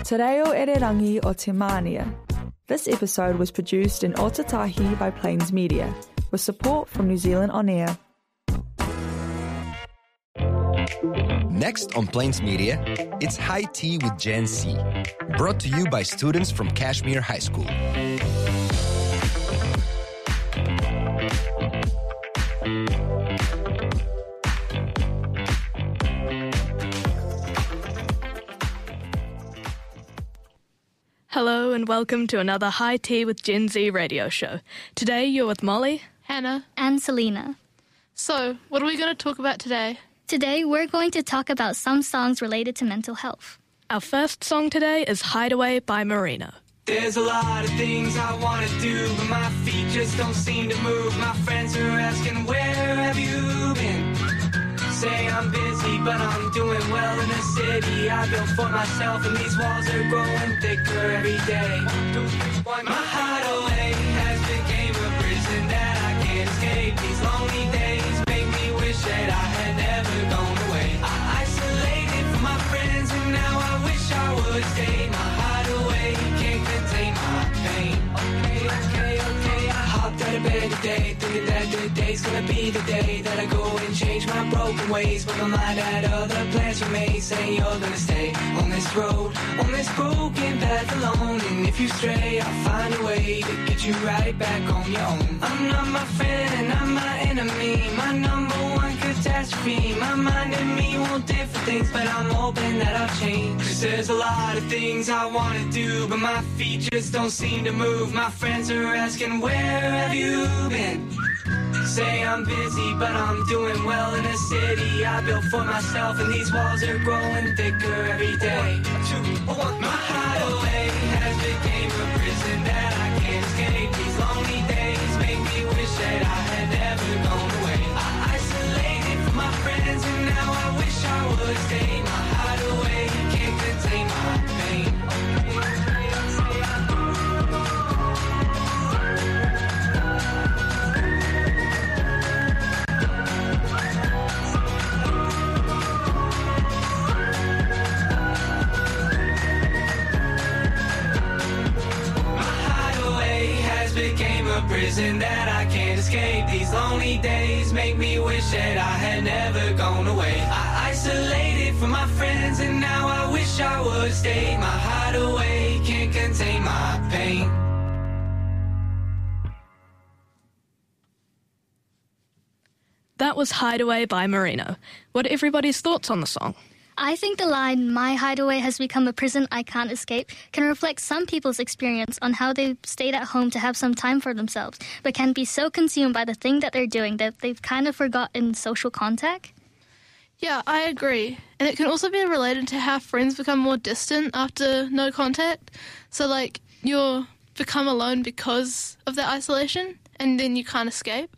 Te reo Ererangi o Te Mānia. This episode was produced in Otatahi by Plains Media, with support from New Zealand On Air. Next on Plains Media, it's High Tea with Gen C, brought to you by students from Kashmere High School. Hello and welcome to another High Tea with Gen Z radio show. Today you're with Molly, Hannah, and Selena. So, what are we going to talk about today? Today we're going to talk about some songs related to mental health. Our first song today is Hideaway by Marino. There's a lot of things I want to do, but my feet just don't seem to move. My friends are asking, where have you been? Say I'm busy, but I'm doing well in the city I built for myself, and these walls are growing thicker every day. 1, 2, 3, 1. My hideaway has become a prison that I can't escape. These lonely days make me wish that I had never gone away. I isolated from my friends, and now I wish I would stay. My hideaway can't contain my pain. Okay, I hopped out of bed today, thinking that today's gonna be the day that I go and change my broken ways. But my mind had other plans for me, saying you're gonna stay on this road, on this broken path alone. And if you stray, I'll find a way to get you right back on your own. I'm not my friend, I'm my enemy, my number one catastrophe. My mind and me want different things, but I'm hoping that I'll change. 'Cause there's a lot of things I wanna do, but my feet just don't seem to move. My friends are asking, where have you been? Say I'm busy, but I'm doing well in a city I built for myself, and these walls are growing thicker every day. 2, 1. My hideaway has become a prison that I can't escape. These lonely days make me wish that I had never gone away. I isolated from my friends, and now I wish I would stay. My hideaway can't contain my pain. Prison that I can't escape. These lonely days make me wish that I had never gone away. I isolated from my friends, and now I wish I would stay. My hideaway can't contain my pain. That was Hideaway by Marino. What are everybody's thoughts on the song? I think the line, my hideaway has become a prison I can't escape, can reflect some people's experience on how they've stayed at home to have some time for themselves, but can be so consumed by the thing that they're doing that they've kind of forgotten social contact. Yeah, I agree. And it can also be related to how friends become more distant after no contact. So, like, you'll become alone because of the isolation, and then you can't escape.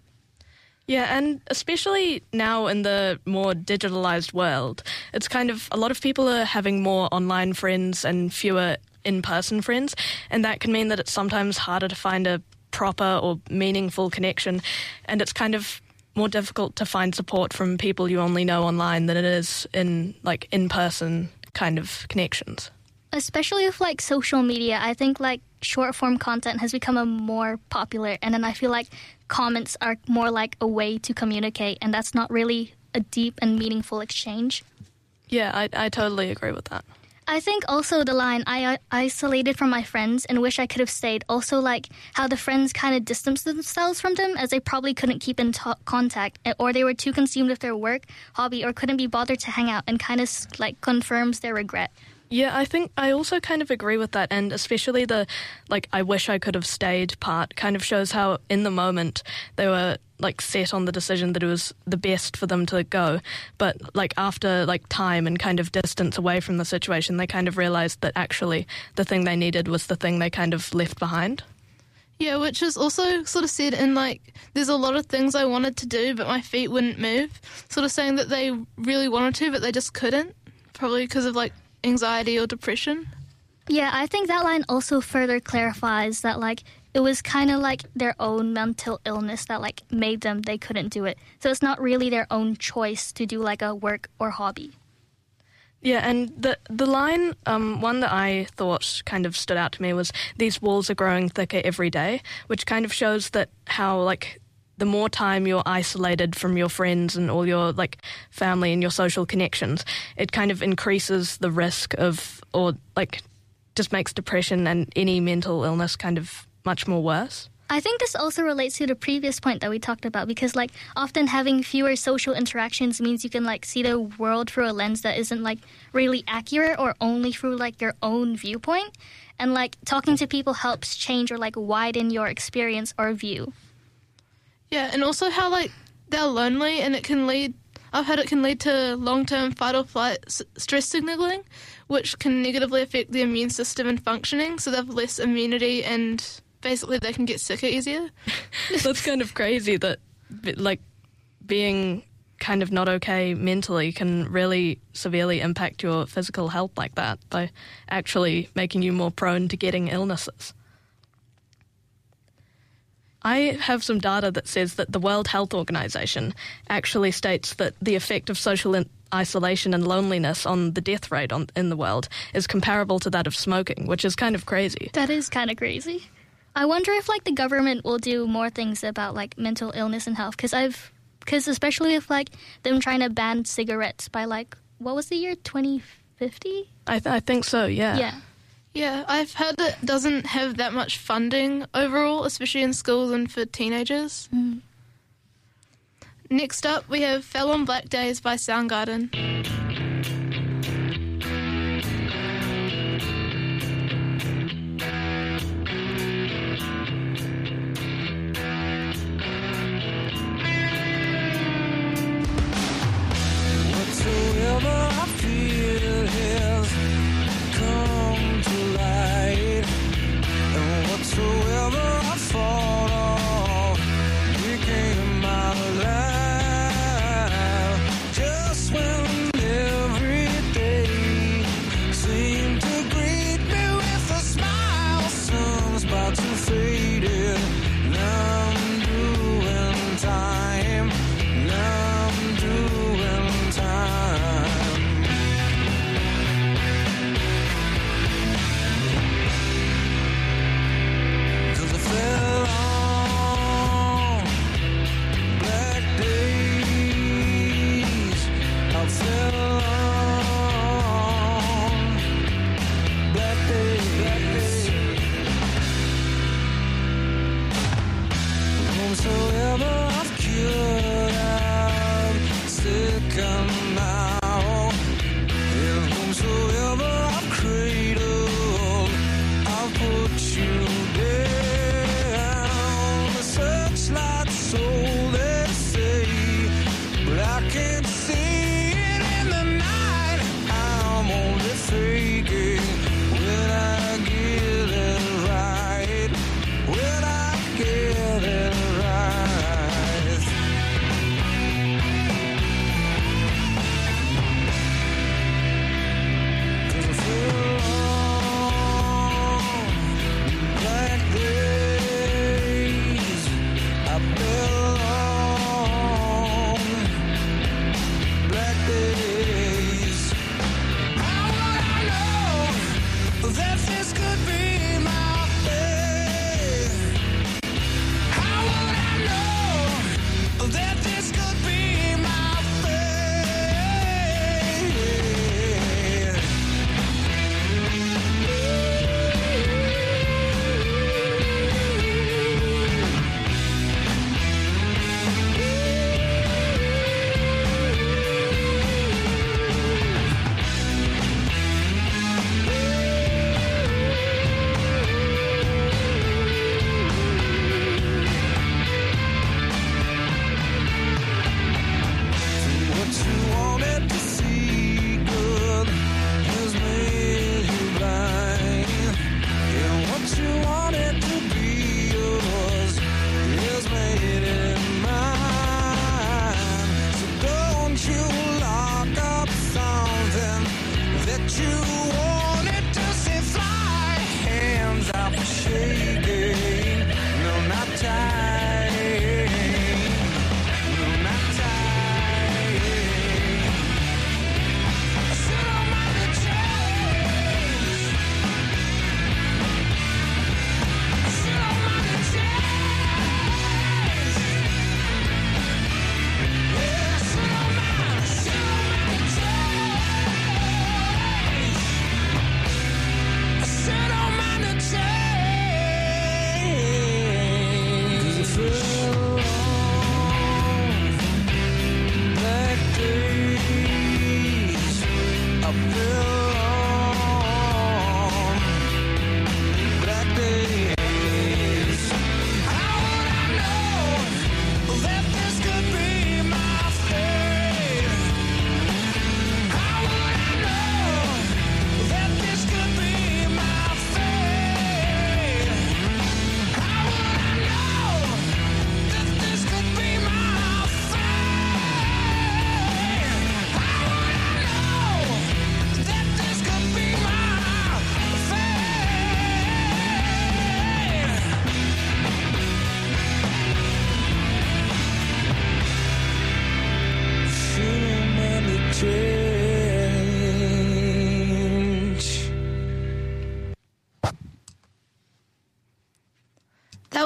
Yeah, and especially now in the more digitalized world, it's kind of, a lot of people are having more online friends and fewer in-person friends, and that can mean that it's sometimes harder to find a proper or meaningful connection, and it's kind of more difficult to find support from people you only know online than it is in, like, in-person kind of connections. Especially with, like, social media, I think, like, short-form content has become a more popular, and then I feel like comments are more like a way to communicate, and that's not really a deep and meaningful exchange. Yeah, I totally agree with that. I think also the line, I isolated from my friends and wish I could have stayed, also like how the friends kind of distanced themselves from them as they probably couldn't keep in contact, or they were too consumed with their work, hobby, or couldn't be bothered to hang out, and kind of like confirms their regret. Yeah, I think I also kind of agree with that, and especially the, like, I wish I could have stayed part kind of shows how in the moment they were, like, set on the decision that it was the best for them to go, but, like, after, like, time and kind of distance away from the situation, they kind of realised that actually the thing they needed was the thing they kind of left behind. Yeah, which is also sort of said in, like, there's a lot of things I wanted to do, but my feet wouldn't move, sort of saying that they really wanted to, but they just couldn't, probably because of, like, anxiety or depression. Yeah, I think that line also further clarifies that, like, it was kind of like their own mental illness that, like, made them, they couldn't do it. So it's not really their own choice to do, like, a work or hobby. Yeah, and the line, one that I thought kind of stood out to me was, these walls are growing thicker every day, which kind of shows that how, like, the more time you're isolated from your friends and all your, like, family and your social connections, it kind of increases the risk of, or, like, just makes depression and any mental illness kind of much more worse. I think this also relates to the previous point that we talked about, because, like, often having fewer social interactions means you can, like, see the world through a lens that isn't, like, really accurate or only through, like, your own viewpoint. And, like, talking to people helps change or, like, widen your experience or view. Yeah, and also how, like, they're lonely, and I've heard it can lead to long-term fight or flight stress signaling, which can negatively affect the immune system and functioning, so they have less immunity and basically they can get sicker easier. That's kind of crazy that, like, being kind of not okay mentally can really severely impact your physical health like that by actually making you more prone to getting illnesses. I have some data that says that the World Health Organization actually states that the effect of social isolation and loneliness on the death rate in the world is comparable to that of smoking, which is kind of crazy. That is kind of crazy. I wonder if, like, the government will do more things about, like, mental illness and health, because especially if, like, them trying to ban cigarettes by, like, what was the year, 2050? I think so, yeah. Yeah. Yeah, I've heard it doesn't have that much funding overall, especially in schools and for teenagers. Mm. Next up, we have Fell on Black Days by Soundgarden. Whatsoever I feel has come to light, and whatsoever I thought of became my life. Just when every day seemed to greet me with a smile, sun's about to fade in. Now I'm doing time. Now I'm doing time. 'Cause I fell on black days. I fell on black days. Whomsoever I've cured, I'm sick and now. And whomsoever I've cradled, I'll put you down. The searchlight soul, they say, but I can't see it in the night. I'm only faking when I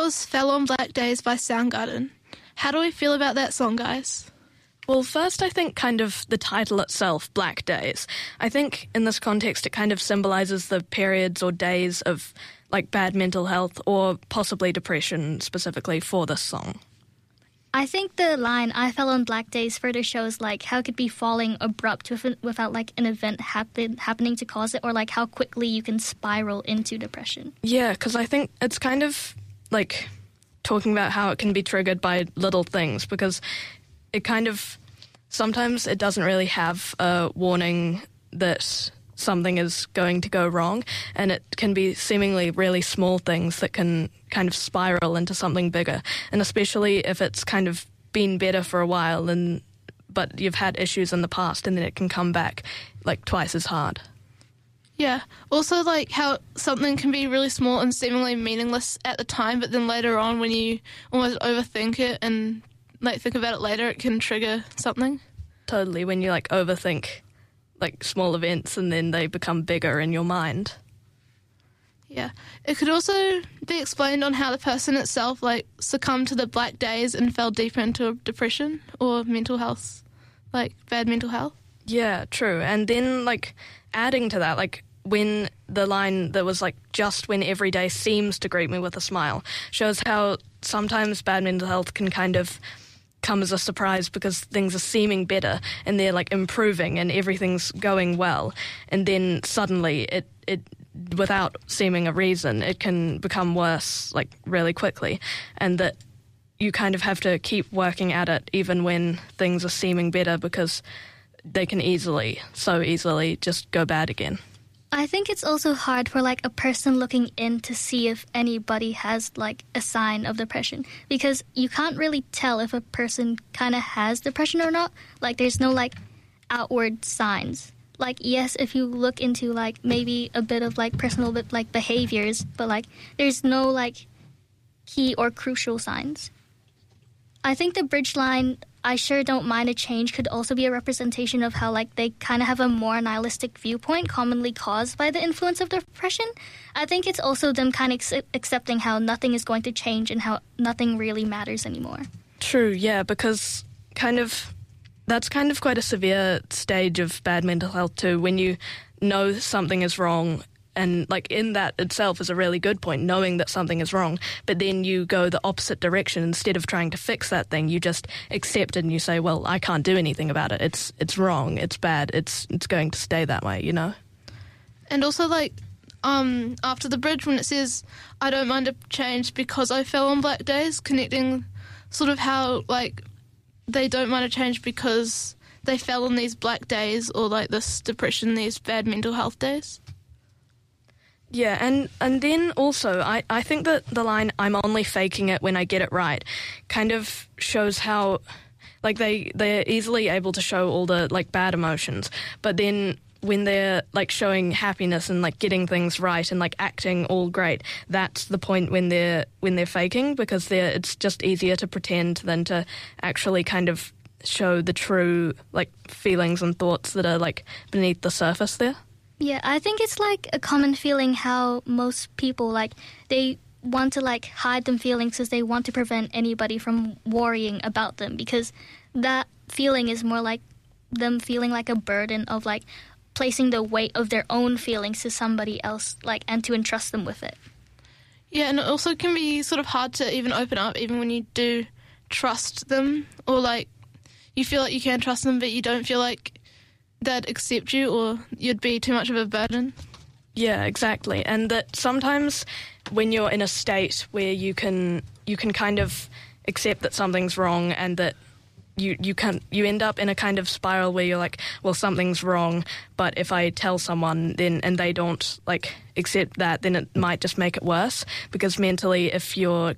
was Fell on Black Days by Soundgarden. How do we feel about that song, guys? Well, first, I think kind of the title itself, Black Days. I think in this context, it kind of symbolises the periods or days of like bad mental health or possibly depression specifically for this song. I think the line, I fell on black days, further shows like how it could be falling abrupt without like an event happening to cause it, or like how quickly you can spiral into depression. Yeah, because I think it's kind of like talking about how it can be triggered by little things, because it kind of, sometimes it doesn't really have a warning that something is going to go wrong, and it can be seemingly really small things that can kind of spiral into something bigger, and especially if it's kind of been better for a while but you've had issues in the past, and then it can come back like twice as hard. Yeah. Also, like how something can be really small and seemingly meaningless at the time, but then later on when you almost overthink it and like think about it later, it can trigger something. Totally, when you like overthink like small events and then they become bigger in your mind. Yeah. It could also be explained on how the person itself like succumbed to the black days and fell deeper into depression or mental health, like bad mental health. Yeah, true. And then like adding to that, like when the line that was like, just when every day seems to greet me with a smile, shows how sometimes bad mental health can kind of come as a surprise because things are seeming better and they're like improving and everything's going well, and then suddenly it without seeming a reason it can become worse like really quickly, and that you kind of have to keep working at it even when things are seeming better, because they can so easily just go bad again. I think it's also hard for like a person looking in to see if anybody has like a sign of depression, because you can't really tell if a person kind of has depression or not. Like there's no like outward signs. Like yes, if you look into like maybe a bit of like personal like behaviors, but like there's no like key or crucial signs. I think the bridge line, I sure don't mind a change, could also be a representation of how like they kind of have a more nihilistic viewpoint commonly caused by the influence of depression. I think it's also them kind of accepting how nothing is going to change and how nothing really matters anymore. True, yeah, because that's kind of quite a severe stage of bad mental health too, when you know something is wrong. And, like, in that itself is a really good point, knowing that something is wrong. But then you go the opposite direction. Instead of trying to fix that thing, you just accept it and you say, well, I can't do anything about it. It's wrong. It's bad. It's going to stay that way, you know? And also, like, after the bridge, when it says, I don't mind a change because I fell on black days, connecting sort of how, like, they don't mind a change because they fell on these black days or, like, this depression, these bad mental health days. Yeah, and then also, I think that the line, I'm only faking it when I get it right, kind of shows how, like, they're easily able to show all the, like, bad emotions, but then when they're, like, showing happiness and, like, getting things right and, like, acting all great, that's the point when they're faking, because it's just easier to pretend than to actually kind of show the true, like, feelings and thoughts that are, like, beneath the surface there. Yeah, I think it's like a common feeling how most people, like, they want to, like, hide them feelings because they want to prevent anybody from worrying about them, because that feeling is more like them feeling like a burden of, like, placing the weight of their own feelings to somebody else, like, and to entrust them with it. Yeah, and it also can be sort of hard to even open up, even when you do trust them, or, like, you feel like you can trust them, but you don't feel like they'd accept you, or you'd be too much of a burden. Yeah, exactly. And that sometimes when you're in a state where you can kind of accept that something's wrong, and that you end up in a kind of spiral where you're like, well, something's wrong, but if I tell someone then and they don't like accept that, then it might just make it worse, because mentally if you're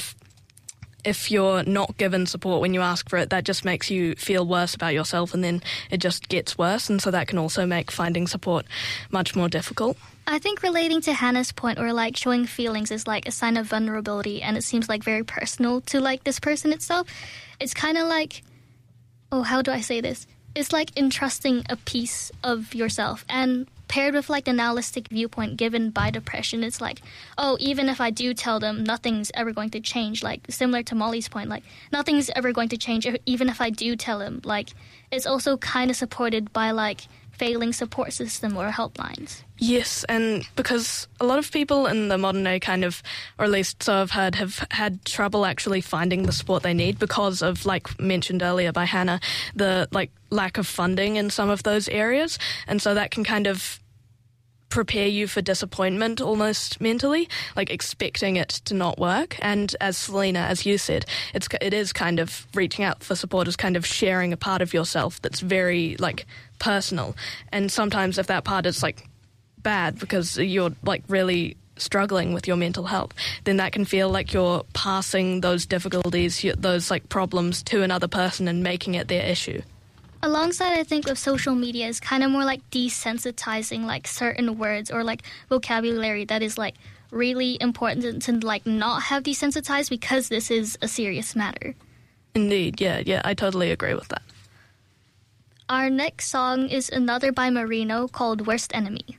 not given support when you ask for it, that just makes you feel worse about yourself, and then it just gets worse, and so that can also make finding support much more difficult. I think relating to Hannah's point, where, like, showing feelings is, like, a sign of vulnerability, and it seems, like, very personal to, like, this person itself. It's kind of like, how do I say this? It's like entrusting a piece of yourself, and paired with like the nihilistic viewpoint given by depression, it's like, oh, even if I do tell them, nothing's ever going to change. Like, similar to Molly's point, like, nothing's ever going to change even if I do tell them. Like, it's also kind of supported by like failing support system or helplines. Yes, and because a lot of people in the modern day kind of, or at least so I've heard, have had trouble actually finding the support they need because of, like mentioned earlier by Hannah, the like lack of funding in some of those areas. And so that can kind of prepare you for disappointment almost mentally, like expecting it to not work. And as Selena, as you said, it is kind of reaching out for support, is kind of sharing a part of yourself that's very like personal. And sometimes if that part is like bad because you're like really struggling with your mental health, then that can feel like you're passing those difficulties, those like problems to another person and making it their issue. Alongside, I think, with social media is kind of more like desensitizing like certain words or like vocabulary that is like really important to like not have desensitized because this is a serious matter. Indeed, yeah, I totally agree with that. Our next song is another by Marino called Worst Enemy.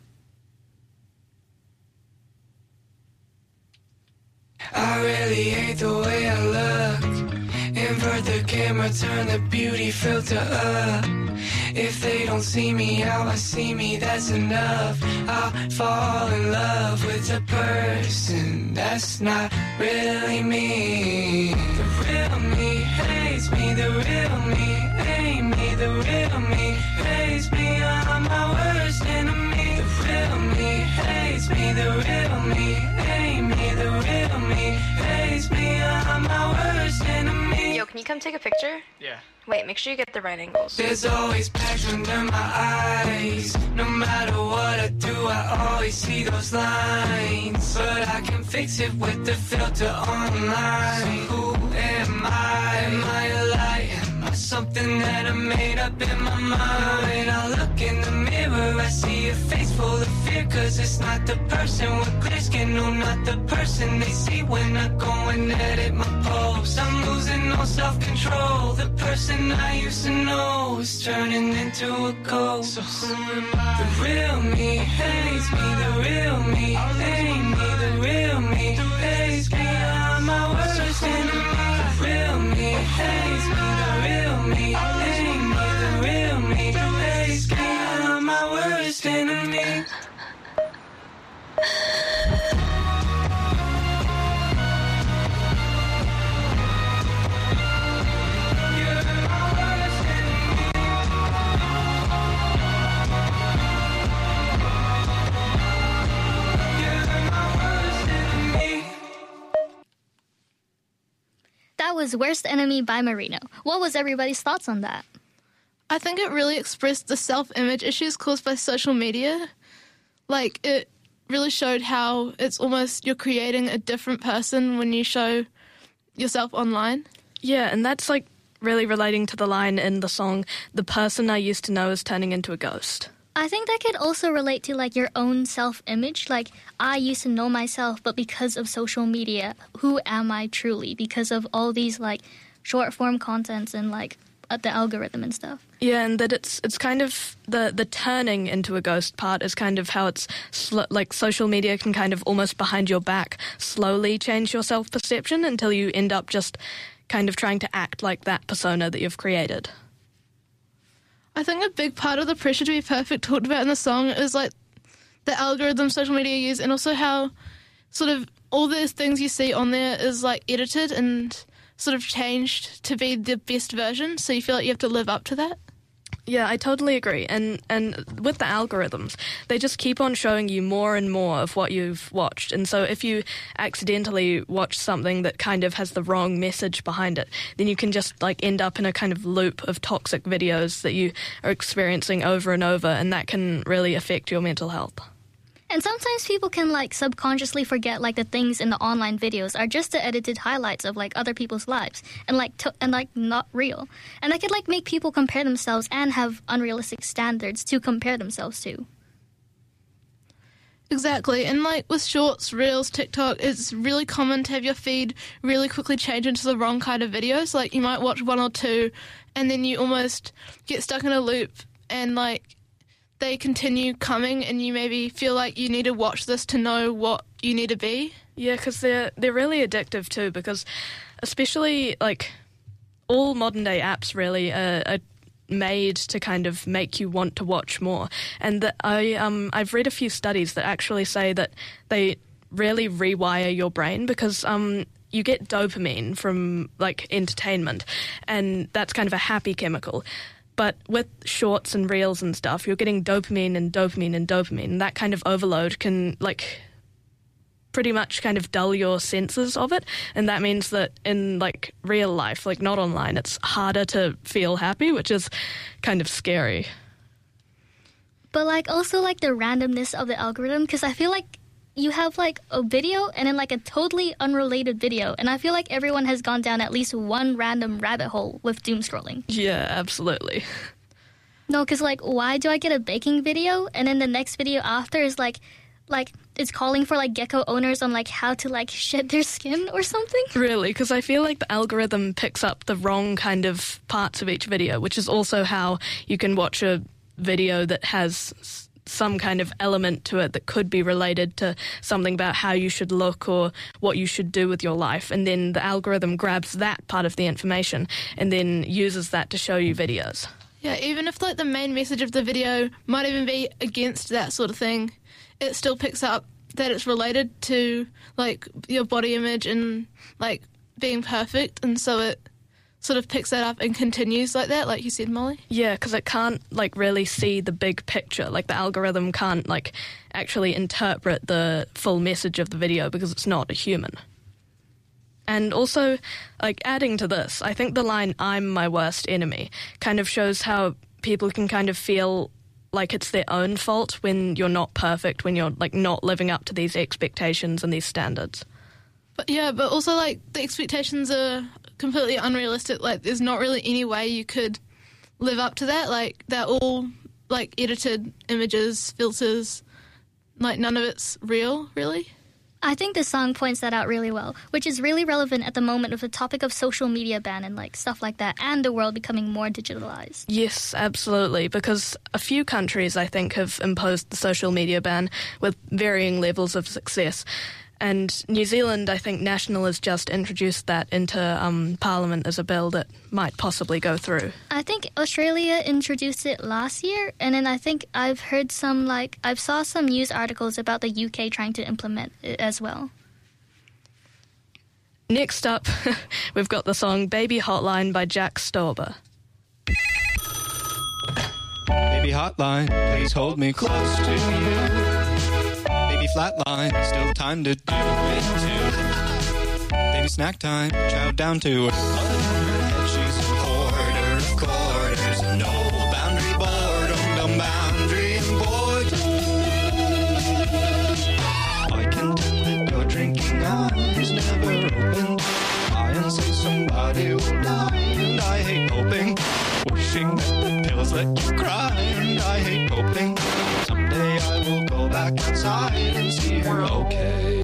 I really hate the way I look. Invert the camera, turn the beauty filter up. If they don't see me how I see me, that's enough. I'll fall in love with a person that's not really me. The real me hates me, the real me ain't me. The real me hates me, I'm my worst enemy. The real me hates me, the real me ain't me. The real me hates me, I'm my worst enemy. Yo, can you come take a picture? Yeah. Wait, make sure you get the right angles. There's always passion in my eyes. No matter what I do, I always see those lines. But I can fix it with the filter online. Who am I? Am I a lie? Am I something that I made up in my mind? When I look in the mirror, I see a face full of fear. Cause it's not the person with clear skin. No, not the person they see when I go and edit my posts. I'm losing all self-control. The person I used to know is turning into a ghost. So who am I? The real me hates me. The real me ain't me. The real me hates me. I'm my worst enemy. The real me hates me. The real me ain't me. The real me hates me. I'm my worst enemy. That was Worst Enemy by Marino. What was everybody's thoughts on that? I think it really expressed the self-image issues caused by social media. Like, it really showed how it's almost you're creating a different person when you show yourself online. Yeah, and that's like really relating to the line in the song, "The person I used to know is turning into a ghost." I think that could also relate to like your own self-image. Like, I used to know myself, but because of social media, who am I truly? Because of all these like short-form contents and like the algorithm and stuff. Yeah, and that it's kind of the turning into a ghost part is kind of how it's like social media can kind of almost behind your back slowly change your self-perception until you end up just kind of trying to act like that persona that you've created. I think a big part of the pressure to be perfect talked about in the song is like the algorithm social media use, and also how sort of all the things you see on there is like edited and sort of changed to be the best version, so you feel like you have to live up to that. Yeah, I totally agree. And with the algorithms, they just keep on showing you more and more of what you've watched. And so if you accidentally watch something that kind of has the wrong message behind it, then you can just like end up in a kind of loop of toxic videos that you are experiencing over and over, and that can really affect your mental health. And sometimes people can like subconsciously forget like the things in the online videos are just the edited highlights of like other people's lives and like not real. And that could like make people compare themselves and have unrealistic standards to compare themselves to. Exactly, and like with shorts, reels, TikTok, it's really common to have your feed really quickly change into the wrong kind of videos. Like you might watch one or two and then you almost get stuck in a loop, and like they continue coming and you maybe feel like you need to watch this to know what you need to be. Yeah, because they're really addictive too, because especially, like, all modern-day apps really are made to kind of make you want to watch more. And I've read a few studies that actually say that they really rewire your brain, because you get dopamine from, like, entertainment, and that's kind of a happy chemical. But with shorts and reels and stuff, you're getting dopamine and dopamine and dopamine, and that kind of overload can, like, pretty much kind of dull your senses of it, and that means that in, like, real life, like, not online, it's harder to feel happy, which is kind of scary. But, like, also, like, the randomness of the algorithm, because I feel like you have, like, a video and then, like, a totally unrelated video, and I feel like everyone has gone down at least one random rabbit hole with doom scrolling. Yeah, absolutely. No, because, like, why do I get a baking video and then the next video after is, like, it's calling for, like, gecko owners on, like, how to, like, shed their skin or something? Really, because I feel like the algorithm picks up the wrong kind of parts of each video, which is also how you can watch a video that has some kind of element to it that could be related to something about how you should look or what you should do with your life, and then the algorithm grabs that part of the information and then uses that to show you videos. Yeah, even if, like, the main message of the video might even be against that sort of thing, it still picks up that it's related to, like, your body image and, like, being perfect, and so it sort of picks that up and continues like that, like you said, Molly. Yeah, because it can't, like, really see the big picture. Like, the algorithm can't, like, actually interpret the full message of the video because it's not a human. And also, like, adding to this, I think the line, "I'm my worst enemy," kind of shows how people can kind of feel like it's their own fault when you're not perfect, when you're, like, not living up to these expectations and these standards. But yeah, but also, like, the expectations are completely unrealistic. Like, there's not really any way you could live up to that. Like, they're all, like, edited images, filters. Like, none of it's real, really. I think the song points that out really well, which is really relevant at the moment with the topic of social media ban and, like, stuff like that, and the world becoming more digitalized. Yes, absolutely, because a few countries, I think, have imposed the social media ban with varying levels of success. And New Zealand, I think National has just introduced that into Parliament as a bill that might possibly go through. I think Australia introduced it last year, and then I think I've heard some, like, I've saw some news articles about the UK trying to implement it as well. Next up, we've got the song Baby Hotline by Jack Stauber. Baby hotline, please hold me close to you. Baby flatline, still time to do it too. Baby snack time, chow down to her. Head, she's a hoarder of quarters. No boundary boredom, no boundary and boredom. I can tell that your drinking eyes never opened. I and say somebody will die, and I hate hoping. Wishing that the pills let you cry, and I hate hoping. Someday I will go back outside and see her okay.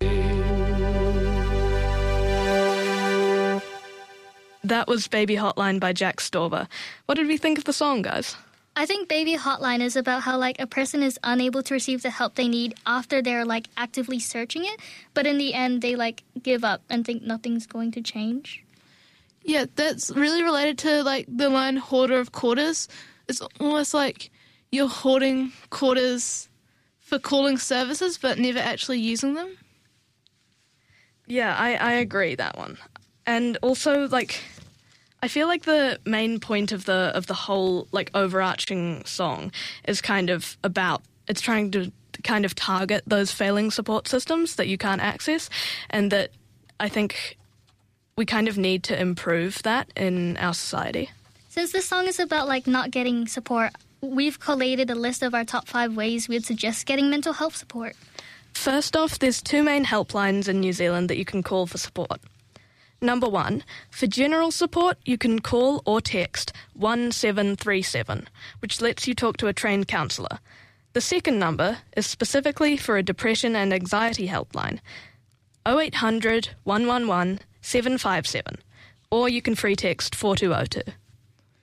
That was Baby Hotline by Jack Stauber. What did we think of the song, guys? I think Baby Hotline is about how, like, a person is unable to receive the help they need after they're, like, actively searching it, but in the end they, like, give up and think nothing's going to change. Yeah, that's really related to, like, the line hoarder of quarters. It's almost like you're hoarding quarters for calling services but never actually using them. Yeah, I agree that one. And also, like, I feel like the main point of the whole, like, overarching song is kind of about, it's trying to kind of target those failing support systems that you can't access, and that I think we kind of need to improve that in our society. Since this song is about, like, not getting support, we've collated a list of our top 5 ways we'd suggest getting mental health support. First off, there's 2 main helplines in New Zealand that you can call for support. Number 1, for general support, you can call or text 1737, which lets you talk to a trained counsellor. The second number is specifically for a depression and anxiety helpline, 0800 111 757, or you can free text 4202.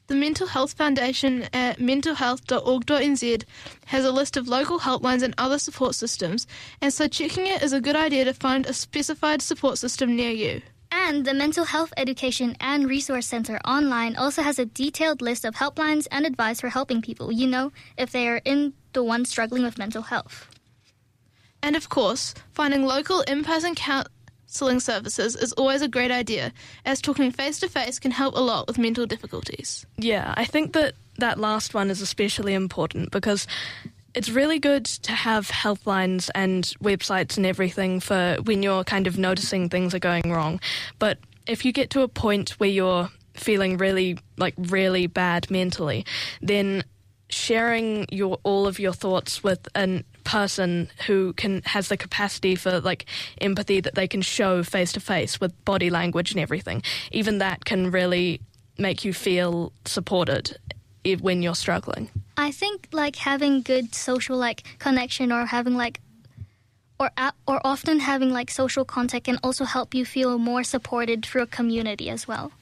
The Mental Health Foundation at mentalhealth.org.nz has a list of local helplines and other support systems, and so checking it is a good idea to find a specified support system near you. And the Mental Health Education and Resource Center online also has a detailed list of helplines and advice for helping people, if they are the ones struggling with mental health. And of course, finding local in-person counselling services is always a great idea, as talking face-to-face can help a lot with mental difficulties. Yeah, I think that last one is especially important because it's really good to have helplines and websites and everything for when you're kind of noticing things are going wrong. But if you get to a point where you're feeling really bad mentally, then sharing all of your thoughts with a person who has the capacity for empathy that they can show face to face with body language and everything, even that can really make you feel supported when you're struggling. I think having good social connection or having or often having social contact can also help you feel more supported through a community as well.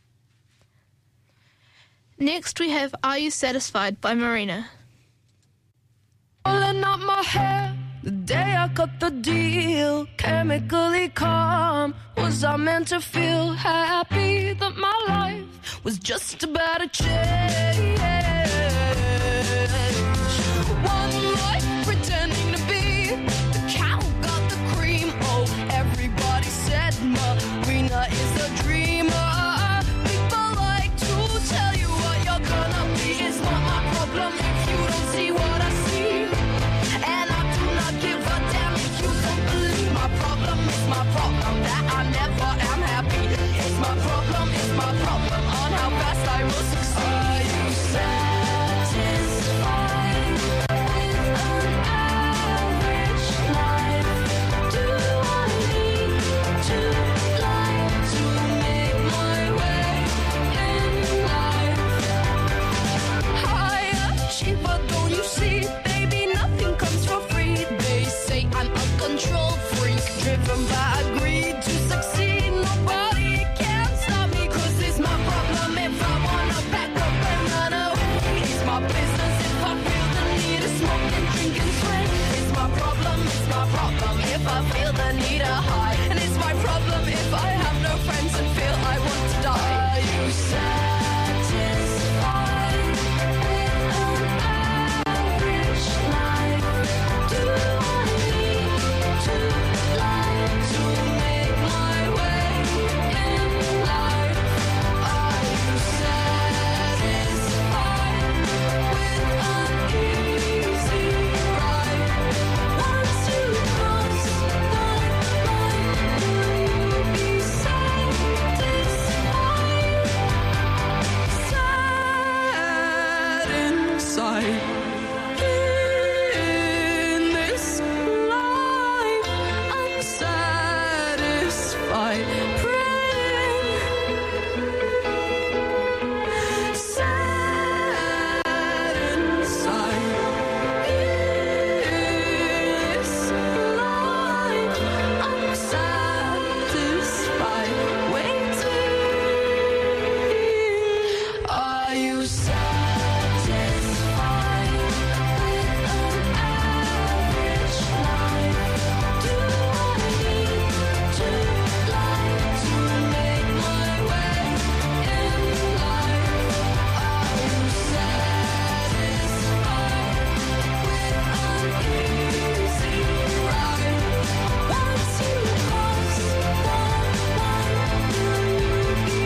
Next we have Are You Satisfied by Marina. Pulling out my hair the day I cut the deal, chemically calm. Was I meant to feel happy that my life was just about to change? One life pretending to be the cow got the cream. Oh, everybody said Marina is a dreamer. People like to tell you what you're gonna be. It's not my problem if you don't see what I see. And I do not give a damn if you don't believe. My problem is my problem that I never am happy. It's my problem on how fast I will succeed. Are you satisfied? Driven by greed to succeed, nobody can stop me. 'Cause it's my problem if I wanna pack up and run away. It's my business if I feel the need to smoke and drink and swing. It's my problem if I feel the need to hide. And it's my problem if I have no friends and feel I want to die. Are you satisfied with an average life? Do I need to to make my way in life? Are you satisfied with an easy ride? Once you cross the line, will you be satisfied? Sad inside. In this life, I'm satisfied, praying. Sad inside. This life, I'm satisfied, waiting. Are you satisfied with an average life? Do I need to lie to make my way in life? Are you satisfied with an easy ride? Once you cross the line, will you be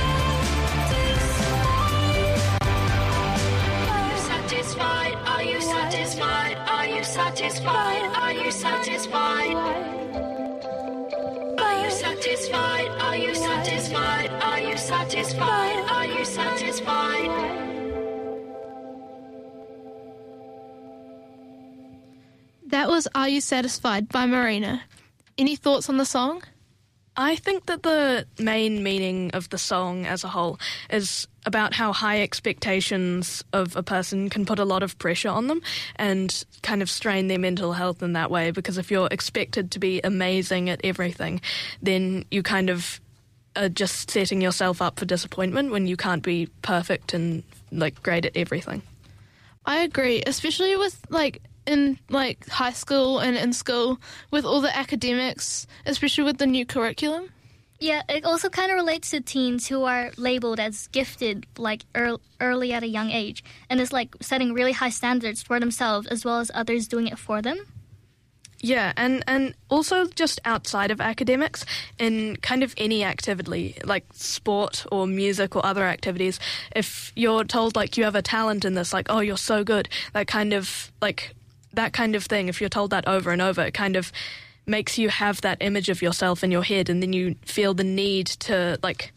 satisfied? Are you satisfied? Are you satisfied? Are you satisfied? Are you satisfied? Are you satisfied? Are you satisfied? Are you satisfied? Are you satisfied? That was Are You Satisfied by Marina. Any thoughts on the song? I think that the main meaning of the song as a whole is about how high expectations of a person can put a lot of pressure on them and kind of strain their mental health in that way, because if you're expected to be amazing at everything, then you kind of are just setting yourself up for disappointment when you can't be perfect and like great at everything. I agree, especially with like in like high school and in school with all the academics, especially with the new curriculum. Yeah, it also kind of relates to teens who are labeled as gifted like early at a young age, and it's like setting really high standards for themselves as well as others doing it for them. Yeah, and also just outside of academics, in kind of any activity, like sport or music or other activities, if you're told, like, you have a talent in this, like, oh, you're so good, that kind of thing, if you're told that over and over, it kind of makes you have that image of yourself in your head, and then you feel the need to, like,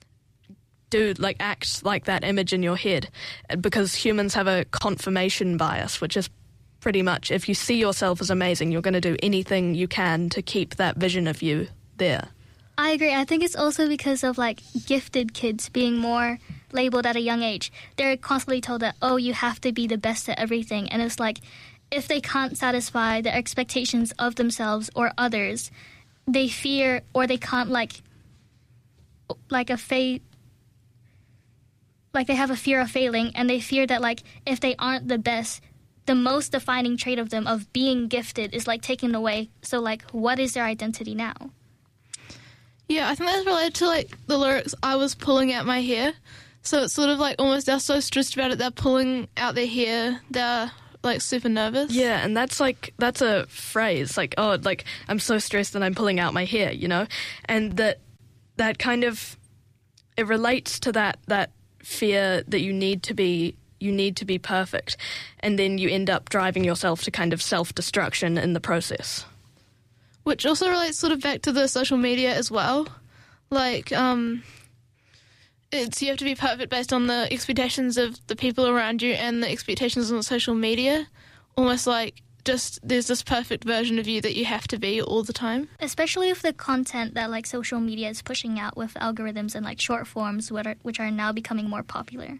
act like that image in your head, because humans have a confirmation bias, which is pretty much, if you see yourself as amazing, you're going to do anything you can to keep that vision of you there. I agree. I think it's also because of, like, gifted kids being more labeled at a young age. They're constantly told that, oh, you have to be the best at everything. And it's like, if they can't satisfy the expectations of themselves or others, they fear, or they can't, like they have a fear of failing, and they fear that, like, if they aren't the best, the most defining trait of them, of being gifted, is, like, taken away. So, like, what is their identity now? Yeah, I think that's related to, like, the lyrics, I was pulling out my hair. So it's sort of like almost they're so stressed about it, they're pulling out their hair, they're, like, super nervous. Yeah, and that's a phrase, like, oh, like, I'm so stressed that I'm pulling out my hair, you know? And that kind of, it relates to that fear that you need to be perfect, and then you end up driving yourself to kind of self-destruction in the process. Which also relates sort of back to the social media as well. Like, it's you have to be perfect based on the expectations of the people around you and the expectations on social media. Almost like just there's this perfect version of you that you have to be all the time. Especially with the content that, like, social media is pushing out with algorithms and, like, short forms, which are now becoming more popular.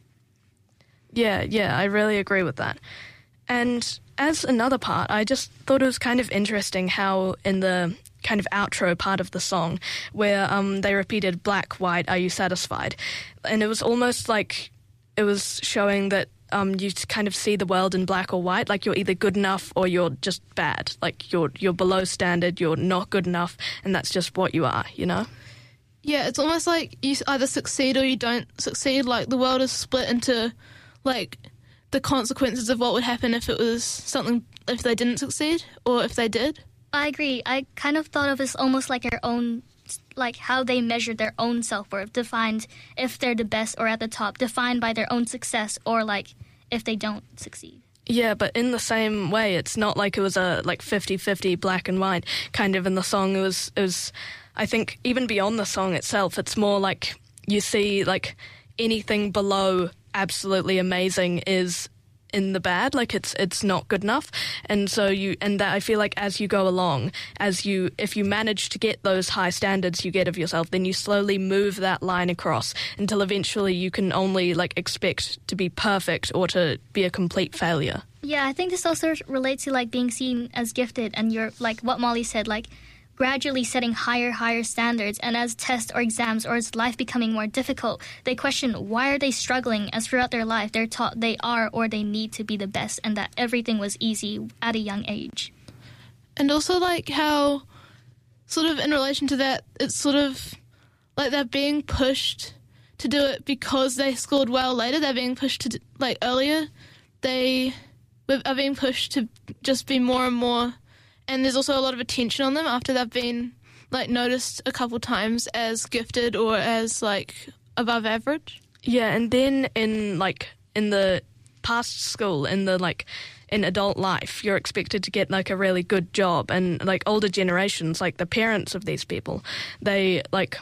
Yeah, I really agree with that. And as another part, I just thought it was kind of interesting how in the kind of outro part of the song where they repeated black, white, are you satisfied? And it was almost like it was showing that you kind of see the world in black or white, like you're either good enough or you're just bad. Like you're below standard, you're not good enough, and that's just what you are, you know? Yeah, it's almost like you either succeed or you don't succeed. Like the world is split into, like, the consequences of what would happen if if they didn't succeed or if they did. I agree. I kind of thought of this almost like their own, like how they measure their own self-worth, defined if they're the best or at the top, defined by their own success, or like if they don't succeed. Yeah, but in the same way, it's not like it was a like 50-50 black and white kind of in the song. It was I think even beyond the song itself, it's more like you see like anything below absolutely amazing is in the bad, like it's not good enough. And so that I feel like as you go along, if you manage to get those high standards you get of yourself, then you slowly move that line across until eventually you can only like expect to be perfect or to be a complete failure. Yeah, I think this also relates to like being seen as gifted, and you're like what Molly said, like gradually setting higher standards, and as tests or exams or as life becoming more difficult, they question why are they struggling, as throughout their life they're taught they are or they need to be the best and that everything was easy at a young age. And also like how sort of in relation to that, it's sort of like they're being pushed to do it because they scored well later. They're being pushed to like earlier. They are being pushed to just be more and more. And there's also a lot of attention on them after they've been, like, noticed a couple times as gifted or as, like, above average. Yeah, and then in the past school, in adult life, you're expected to get, like, a really good job. And, like, older generations, like, the parents of these people, they, like,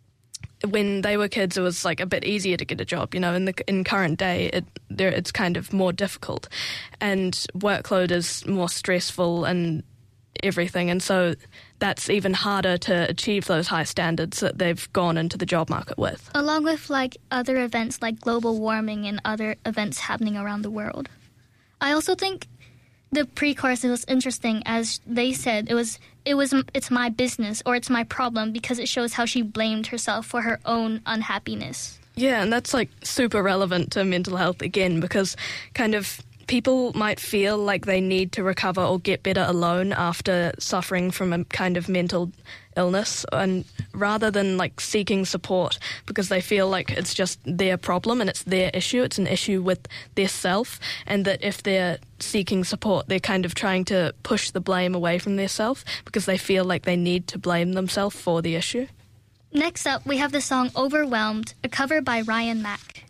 when they were kids, it was, like, a bit easier to get a job, you know. In current day, it's kind of more difficult. And workload is more stressful and everything, and so that's even harder to achieve those high standards that they've gone into the job market with. Along with like other events like global warming and other events happening around the world. I also think the pre-chorus was interesting, as they said it's my business or it's my problem, because it shows how she blamed herself for her own unhappiness. Yeah, and that's like super relevant to mental health again, because kind of people might feel like they need to recover or get better alone after suffering from a kind of mental illness, and rather than like seeking support because they feel like it's just their problem and it's their issue, it's an issue with their self, and that if they're seeking support, they're kind of trying to push the blame away from their self because they feel like they need to blame themselves for the issue. Next up, we have the song Overwhelmed, a cover by Ryan Mack.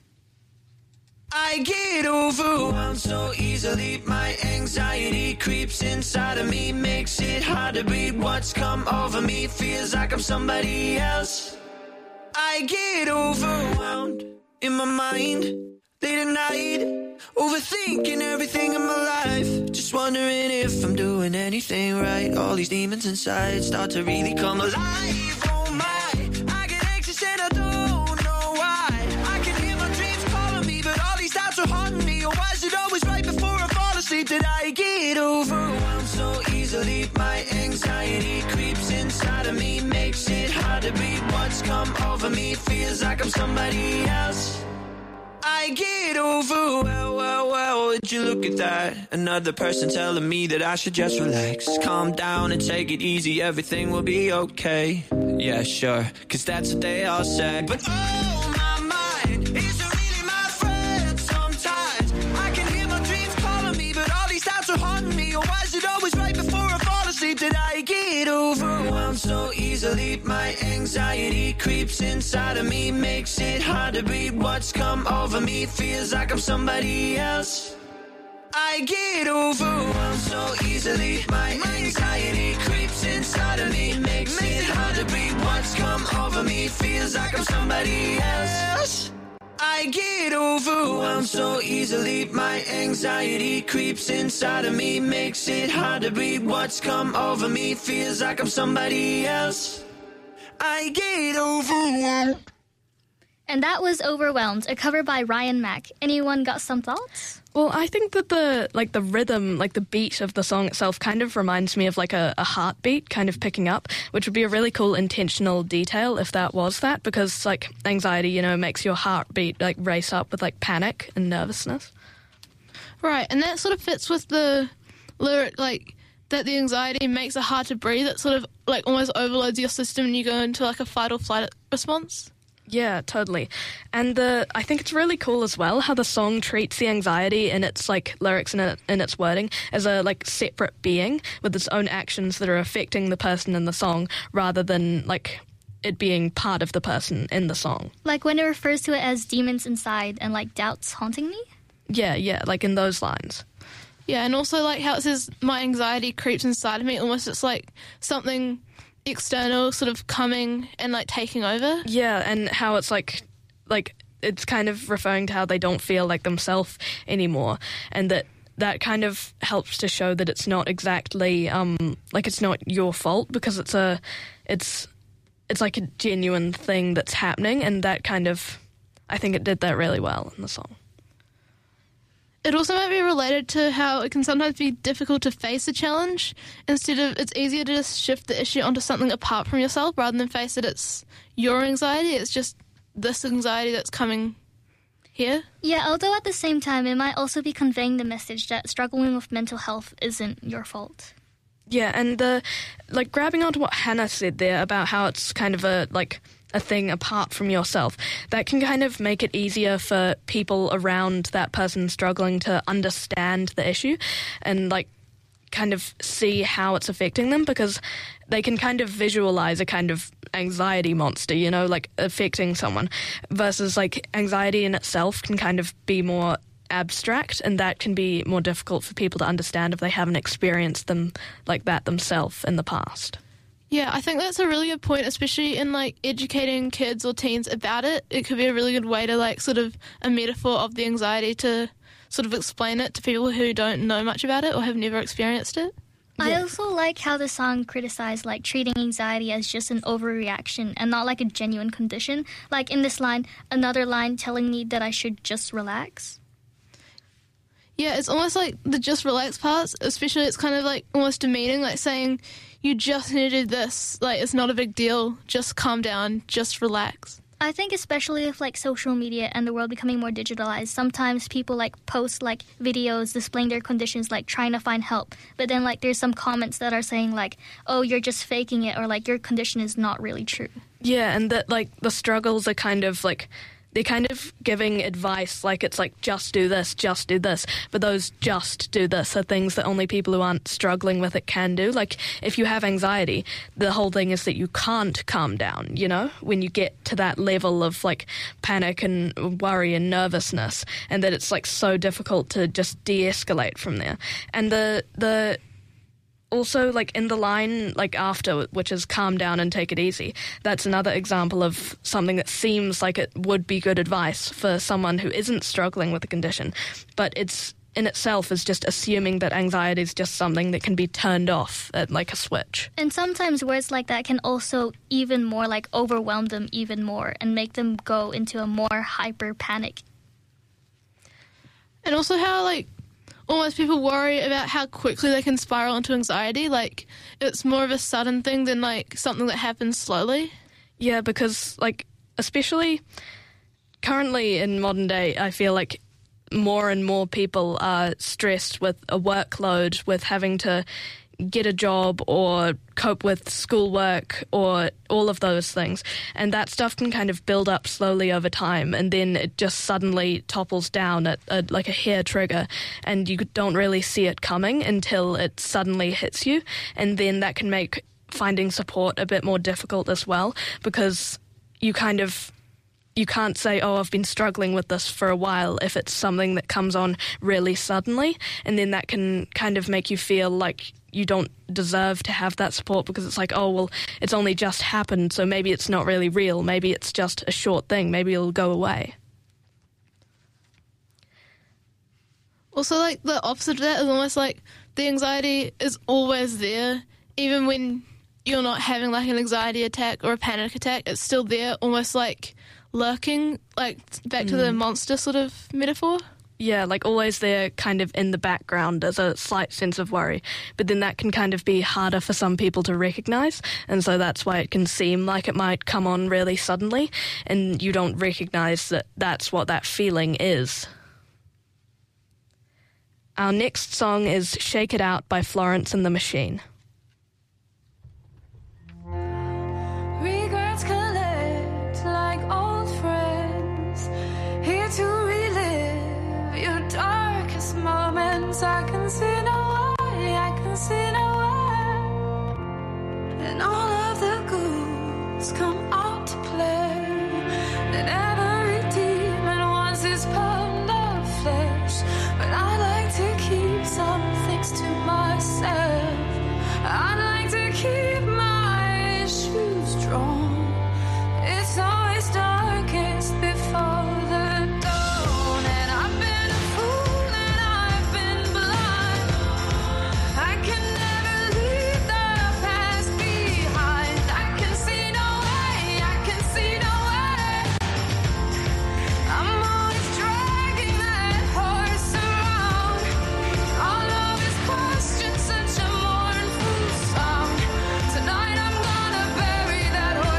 I get overwhelmed so easily. My anxiety creeps inside of me, makes it hard to breathe. What's come over me feels like I'm somebody else. I get overwhelmed in my mind late at night, overthinking everything in my life, just wondering if I'm doing anything right. All these demons inside start to really come alive. Oh my, I get anxious and I don't know why. I can hear my dreams calling me, but all these doubts are haunting me. Or why is it always right before I fall asleep that I get overwhelmed so easily? My anxiety creeps inside of me, makes it hard to breathe. What's come over me feels like I'm somebody else. I get overwhelmed. Well, would you look at that? Another person telling me that I should just relax, calm down and take it easy, everything will be okay. Yeah, sure, cause that's what they all say. But oh, my mind is really my friend sometimes. I can hear my dreams calling me, but all these doubts are haunting me. Or why is it always right before I fall asleep that I get overwhelmed so easily? My anxiety creeps inside of me, makes it hard to breathe. What's come over me feels like I'm somebody else. I get overwhelmed so easily. My anxiety creeps inside of me, makes it hard to breathe. What's come over me feels like I'm somebody else. I get overwhelmed so easily. My anxiety creeps inside of me, makes it hard to breathe. What's come over me feels like I'm somebody else. I get overwhelmed. And that was Overwhelmed, a cover by Ryan Mack. Anyone got some thoughts? Well, I think that the rhythm, like the beat of the song itself kind of reminds me of like a heartbeat kind of picking up, which would be a really cool intentional detail if that was that, because like anxiety, you know, makes your heartbeat like race up with like panic and nervousness. Right, and that sort of fits with the lyric, like, that the anxiety makes it hard to breathe. It sort of like almost overloads your system and you go into like a fight or flight response. Yeah, totally. And I think it's really cool as well how the song treats the anxiety in its like lyrics and in its wording as a like separate being with its own actions that are affecting the person in the song, rather than like it being part of the person in the song. Like when it refers to it as demons inside and like doubts haunting me? Yeah, like in those lines. Yeah, and also like how it says my anxiety creeps inside of me, almost it's like something external sort of coming and like taking over. Yeah, and how it's like it's kind of referring to how they don't feel like themselves anymore, and that kind of helps to show that it's not exactly like it's not your fault, because it's like a genuine thing that's happening, and that kind of, I think it did that really well in the song. It also might be related to how it can sometimes be difficult to face a challenge. Instead of, it's easier to just shift the issue onto something apart from yourself rather than face it. It's your anxiety. It's just this anxiety that's coming here. Yeah, although at the same time, it might also be conveying the message that struggling with mental health isn't your fault. Yeah, and like grabbing onto what Hannah said there about how it's kind of a thing apart from yourself, that can kind of make it easier for people around that person struggling to understand the issue and like kind of see how it's affecting them, because they can kind of visualize a kind of anxiety monster, you know, like affecting someone, versus like anxiety in itself can kind of be more abstract, and that can be more difficult for people to understand if they haven't experienced them like that themselves in the past. Yeah, I think that's a really good point, especially in like educating kids or teens about it. It could be a really good way to like sort of a metaphor of the anxiety to sort of explain it to people who don't know much about it or have never experienced it. I also like how the song criticized like treating anxiety as just an overreaction and not like a genuine condition. Like in this line, another line telling me that I should just relax. Yeah, it's almost like the just relax parts, especially it's kind of like almost demeaning, like saying you just needed this, like it's not a big deal, just calm down, just relax. I think especially with like social media and the world becoming more digitalized, sometimes people like post like videos displaying their conditions, like trying to find help. But then like there's some comments that are saying like, oh, you're just faking it, or like your condition is not really true. Yeah, and that like the struggles are kind of like, they're kind of giving advice, like it's like, just do this, but those just do this are things that only people who aren't struggling with it can do. Like, if you have anxiety, the whole thing is that you can't calm down, you know, when you get to that level of, like, panic and worry and nervousness, and that it's, like, so difficult to just de-escalate from there. And the also, like, in the line, like, after, which is calm down and take it easy, that's another example of something that seems like it would be good advice for someone who isn't struggling with the condition, but it's, in itself, is just assuming that anxiety is just something that can be turned off at, like, a switch. And sometimes words like that can also even more, like, overwhelm them even more and make them go into a more hyper panic. And also how, like, almost people worry about how quickly they can spiral into anxiety. Like, it's more of a sudden thing than, like, something that happens slowly. Yeah, because, like, especially currently in modern day, I feel like more and more people are stressed with a workload, with having to get a job or cope with schoolwork or all of those things. And that stuff can kind of build up slowly over time, and then it just suddenly topples down at like a hair trigger, and you don't really see it coming until it suddenly hits you. And then that can make finding support a bit more difficult as well, because you can't say, oh, I've been struggling with this for a while, if it's something that comes on really suddenly, and then that can kind of make you feel like you don't deserve to have that support, because it's like, oh, well, it's only just happened, so maybe it's not really real, maybe it's just a short thing, maybe it'll go away. Also, like, the opposite of that is almost like the anxiety is always there, even when you're not having, like, an anxiety attack or a panic attack, it's still there, almost like lurking, like, back to the monster sort of metaphor. Yeah, like always there, kind of in the background as a slight sense of worry. But then that can kind of be harder for some people to recognise, and so that's why it can seem like it might come on really suddenly, and you don't recognise that that's what that feeling is. Our next song is Shake It Out by Florence and the Machine. Regrets collect like old friends, here to relive your darkest moments. I can see no way, I can see no way. And all of the ghouls come out to play. And every demon wants his pound of flesh. But I like to keep some things to myself. I like to keep my shoes drawn. It's always darkest before the dawn. And I've been a fool and I've been blind. I can never leave the past behind. I can see no way, I can see no way. I'm always dragging that horse around. All of his questions, such a mournful sound. Tonight I'm gonna bury that horse.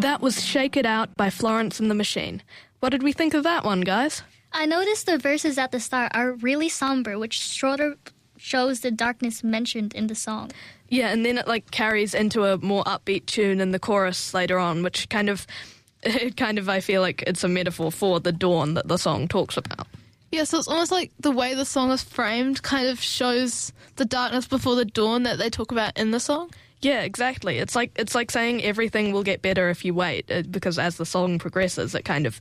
That was Shake It Out by Florence and the Machine. What did we think of that one, guys? I noticed the verses at the start are really somber, which sort of shows the darkness mentioned in the song. Yeah, and then it carries into a more upbeat tune in the chorus later on, which kind of I feel like it's a metaphor for the dawn that the song talks about. Yeah, so it's almost like the way the song is framed kind of shows the darkness before the dawn that they talk about in the song. Yeah, exactly. It's like saying everything will get better if you wait, because as the song progresses, it kind of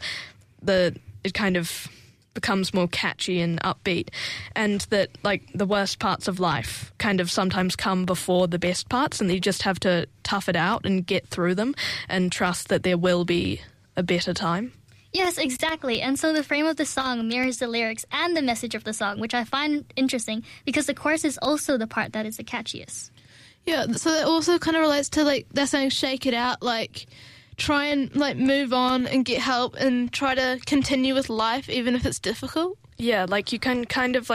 becomes more catchy and upbeat, and that the worst parts of life kind of sometimes come before the best parts, and you just have to tough it out and get through them and trust that there will be a better time. Yes, exactly. And so the frame of the song mirrors the lyrics and the message of the song, which I find interesting because the chorus is also the part that is the catchiest. Yeah, so that also kind of relates to they're saying shake it out, try and move on and get help and try to continue with life even if it's difficult. Yeah, you can kind of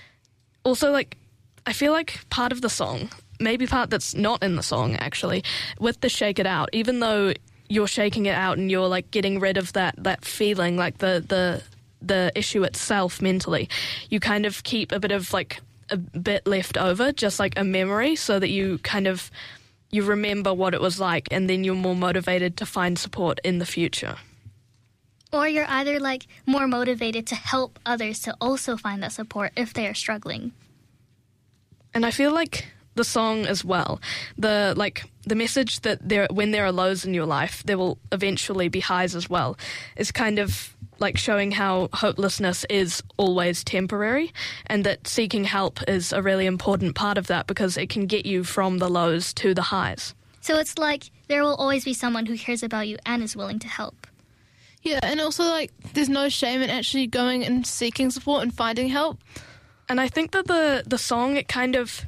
also I feel like part of the song, maybe part that's not in the song actually, with the shake it out, even though you're shaking it out and you're getting rid of that feeling, the issue itself mentally, you kind of keep a bit of a bit left over, just a memory, so that you you remember what it was like, and then you're more motivated to find support in the future. Or you're either more motivated to help others to also find that support if they are struggling. And I feel the song as well, the message that when there are lows in your life, there will eventually be highs as well, is kind of showing how hopelessness is always temporary, and that seeking help is a really important part of that because it can get you from the lows to the highs. So it's there will always be someone who cares about you and is willing to help. Yeah, and also there's no shame in actually going and seeking support and finding help. And I think that the song, it kind of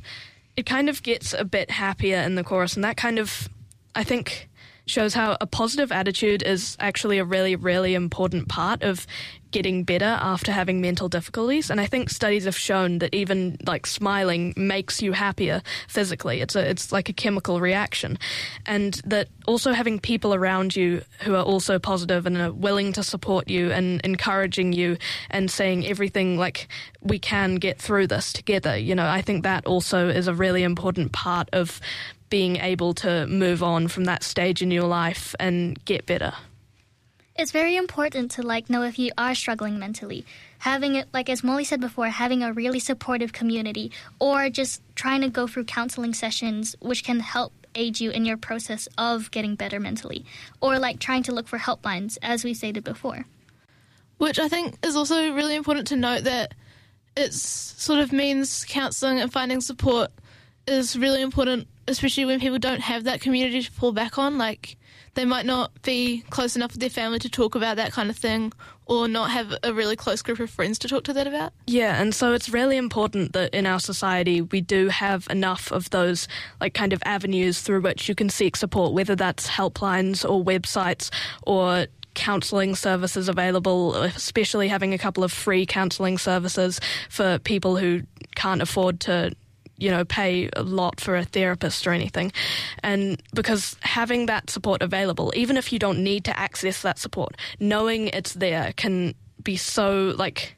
gets a bit happier in the chorus, and that kind of, I think, shows how a positive attitude is actually a really, really important part of getting better after having mental difficulties. And I think studies have shown that even smiling makes you happier physically. It's like a chemical reaction. And that also having people around you who are also positive and are willing to support you and encouraging you and saying everything we can get through this together, I think that also is a really important part of being able to move on from that stage in your life and get better. It's very important to know if you are struggling mentally. Having it, as Molly said before, having a really supportive community, or just trying to go through counseling sessions which can help aid you in your process of getting better mentally, or trying to look for helplines, as we stated before. Which I think is also really important to note, that it sort of means counseling and finding support is really important, especially when people don't have that community to fall back on. They might not be close enough with their family to talk about that kind of thing, or not have a really close group of friends to talk to that about. Yeah, and so it's really important that in our society we do have enough of those kind of avenues through which you can seek support, whether that's helplines or websites or counselling services available, especially having a couple of free counselling services for people who can't afford to pay a lot for a therapist or anything. And because having that support available, even if you don't need to access that support, knowing it's there can be so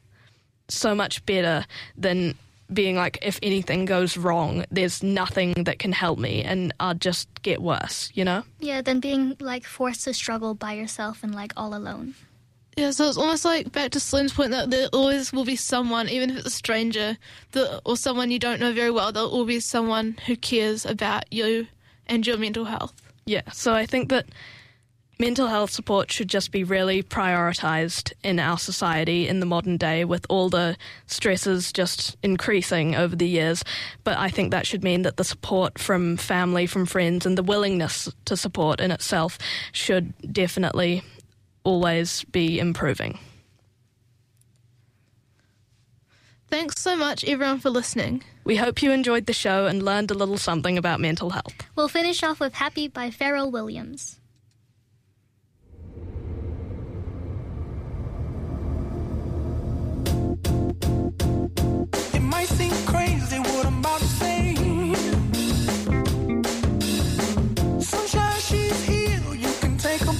much better than being if anything goes wrong, there's nothing that can help me and I'll just get worse, Yeah, than being forced to struggle by yourself and all alone. Yeah, so it's almost back to Slim's point, that there always will be someone, even if it's a stranger or someone you don't know very well, there'll always be someone who cares about you and your mental health. Yeah, so I think that mental health support should just be really prioritised in our society in the modern day, with all the stresses just increasing over the years. But I think that should mean that the support from family, from friends, and the willingness to support in itself should definitely always be improving. Thanks so much, everyone, for listening. We hope you enjoyed the show and learned a little something about mental health. We'll finish off with Happy by Pharrell Williams. It might seem crazy what I'm about to say. Sunshine, she's here, you can take a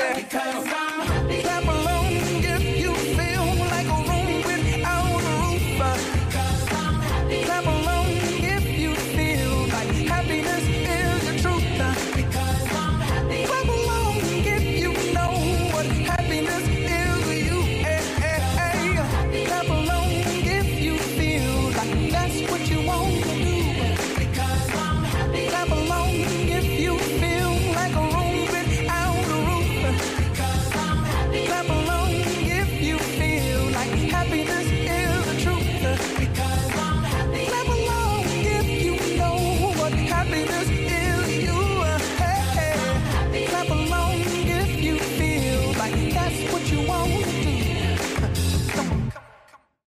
say.